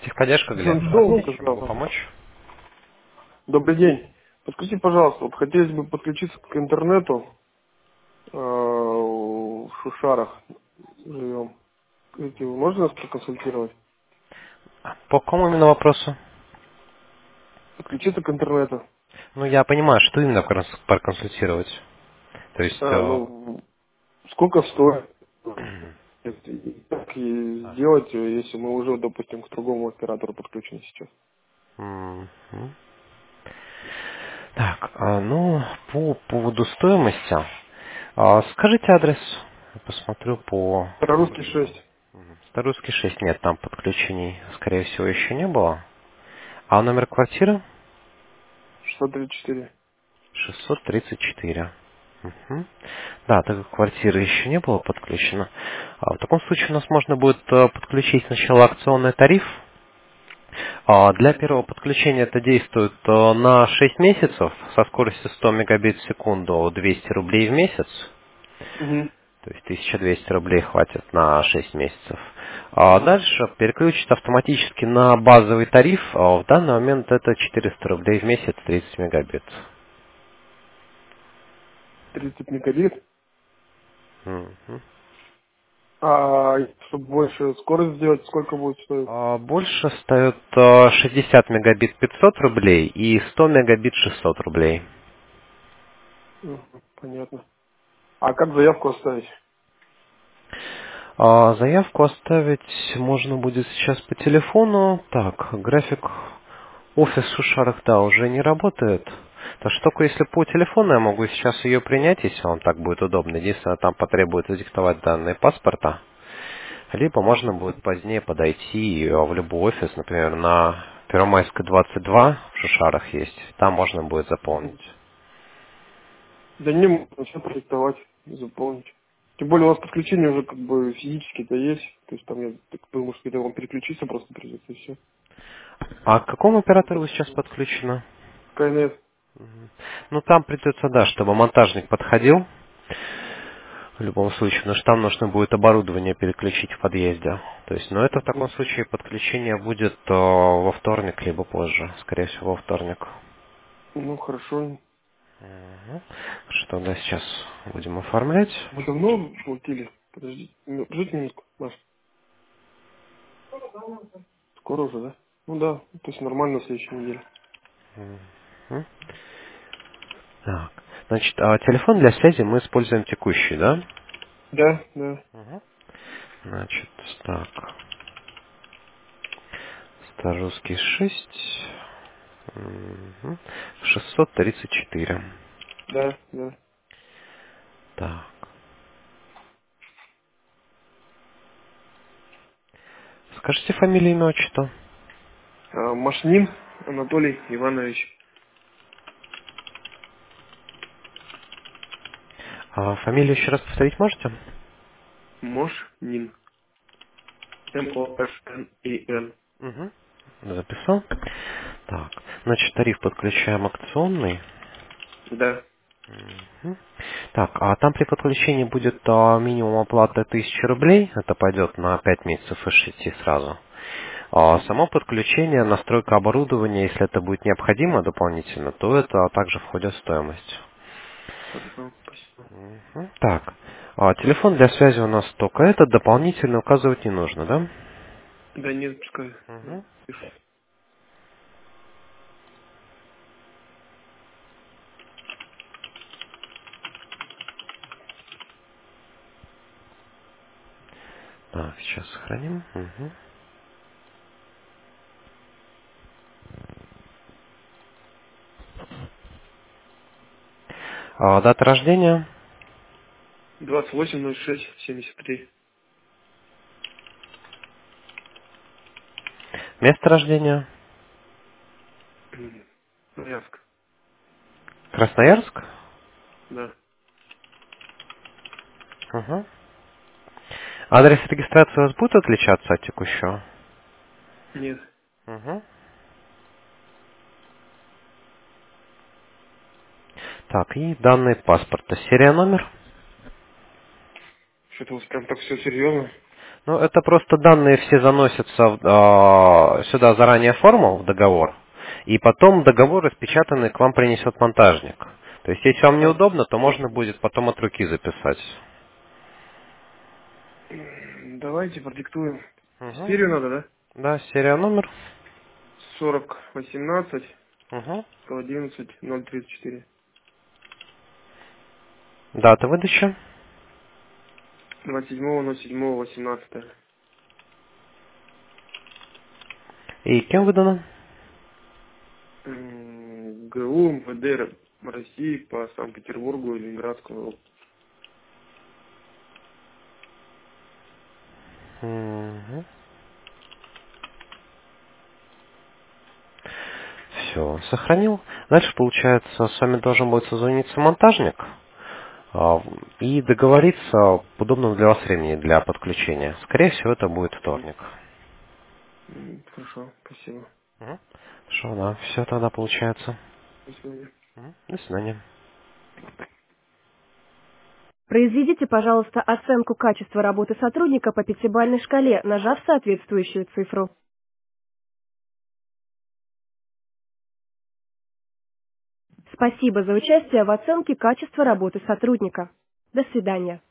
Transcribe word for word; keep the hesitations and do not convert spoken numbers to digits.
Техподдержка, Глеб. Долго Чем могу сказал. помочь? Добрый день. Подскажите, пожалуйста, вот хотелось бы подключиться к интернету э, в Шушарах живем. Эти, можно нас проконсультировать? По какому именно вопросу? Подключиться к интернету. Ну, я понимаю, что именно проконс- проконсультировать. То есть, А, э, ну, сколько стоит? И как и а, сделать, если мы уже, допустим, к другому оператору подключены сейчас? м, м. Так, а, ну, по поводу стоимости, а, скажите адрес. Я посмотрю по Русский имейлу. шесть, Мгм. Старорусский шесть, нет, там подключений, скорее всего, еще не было. А номер квартиры? шестьсот тридцать четыре. шестьсот тридцать четыре. Мгм. Да, так как квартиры еще не было подключено. А в таком случае у нас можно будет э, подключить сначала акционный тариф. А для первого подключения это действует э, на шесть месяцев со скоростью сто мегабит в секунду, двести рублей в месяц. Угу. То есть тысяча двести рублей хватит на шесть месяцев. А Угу. дальше переключит автоматически на базовый тариф. А в данный момент это четыреста рублей в месяц, тридцать мегабит. тридцать мегабит. Мгм. А чтобы больше скорость сделать, сколько будет стоить? А, Больше стоит э, шестьдесят мегабит пятьсот рублей и сто мегабит шестьсот рублей. Мгм, понятно. А как заявку оставить? А, Заявку оставить можно будет сейчас по телефону. Так, график офис в Шушарах, да, уже не работает. Так что только если по телефону я могу сейчас ее принять, если вам так будет удобно. Единственное, там потребуется диктовать данные паспорта. Либо можно будет позднее подойти э, в любой офис, например, на Первомайской двадцать два в Шушарах есть. Там можно будет заполнить. Да не, можно все продиктовать и заполнить. Тем более у вас подключение уже как бы физически-то есть. То есть там я так думаю, что это вам переключиться просто придется и все. А к какому оператору вы сейчас подключены? КНС. Ну, там придется, да, чтобы монтажник подходил, в любом случае, потому что там нужно будет оборудование переключить в подъезде. То есть, но это в таком Мгм. случае подключение будет э, во вторник, либо позже, скорее всего, во вторник. Ну хорошо. Мгм. Что, да, сейчас будем оформлять. Вы давно платили? Подождите, ну, подождите минутку, Маш. Скоро уже, да? Ну да, то есть нормально на следующей неделе. Мгм. Так, значит, а телефон для связи мы используем текущий, да? Да, да, Мгм. Значит, так, Старорусский шесть, мгм, шестьсот тридцать четыре. да, да. Так, скажите фамилию, имя, отчество. А, Машнин Анатолий Иванович. А фамилию еще раз повторить можете? Мошнин. М О Ш Н И Н. Угу. Записал. Так, значит, тариф подключаем акционный. Да. Мгм. Так, а там при подключении будет а, минимум оплаты тысяча рублей. Это пойдет на пять месяцев из шести сразу. А само подключение, настройка оборудования, если это будет необходимо дополнительно, то это также входит в стоимость. Хорошо, спасибо. Мгм. Так, а телефон для связи у нас только этот, дополнительно указывать не нужно, да? Да нет, пускай. Мгм. Так, сейчас сохраним. Мгм. А, дата рождения, двадцать восемь ноль шесть семьдесят три. место рождения, Яск. Красноярск. Да. Мгм. Адрес регистрации у вас будет отличаться от текущего? Нет. Мгм. Так, и данные паспорта. Серия номер? Что-то у вас прям так все серьезно. Ну, это просто данные все заносятся в, а, сюда заранее форму, в договор, и потом договор распечатанный к вам принесет монтажник. То есть, если вам А, неудобно, то можно будет потом от руки записать. м, давайте продиктуем. Угу. Серию надо, да? Да, серия номер. Сорок восемнадцать Угу. сто одиннадцать ноль тридцать четыре. Дата выдачи. Двадцать седьмого ноль седьмого восемнадцатое. И кем выдано? М, ГУ МВД России по Санкт-Петербургу и Ленинградскому. Угу. Все, сохранил. Дальше, получается, с вами должен будет созвониться монтажник а, и договориться в удобном для вас времени для подключения. Скорее всего, это будет М, вторник. м, Хорошо, спасибо. Угу. Хорошо, да, все тогда получается. До свидания. Мгм. До свидания. Произведите, пожалуйста, оценку качества работы сотрудника по пятибалльной шкале, нажав соответствующую цифру. Спасибо за участие в оценке качества работы сотрудника. До свидания.